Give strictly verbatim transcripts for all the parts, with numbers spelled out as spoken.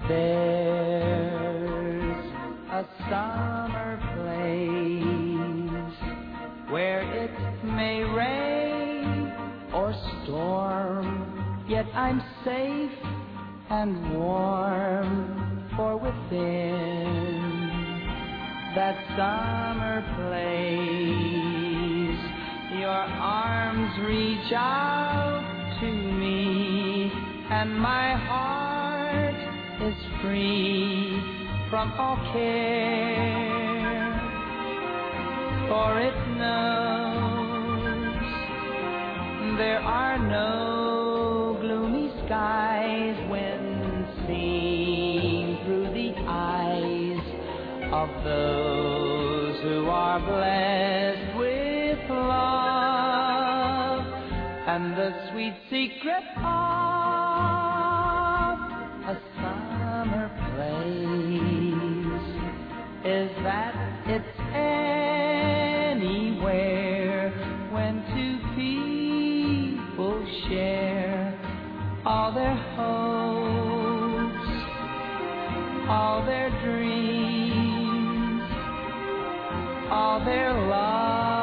There's a summer place where it may rain or storm, yet I'm safe and warm, for within that summer place your arms reach out to me, and my heart is free from all care, for it knows there are no gloomy skies when seen through the eyes of those who are blessed with love. And the sweet secret of a summer place is that it's anywhere when two people share all their hopes, all their dreams, all their love.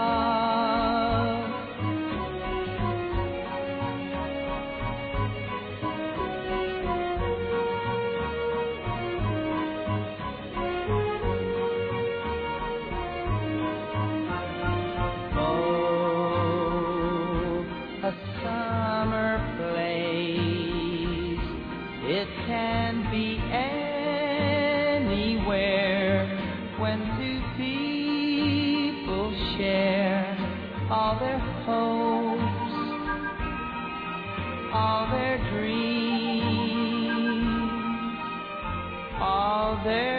A summer place, it can be anywhere when two people share all their hopes, all their dreams, all their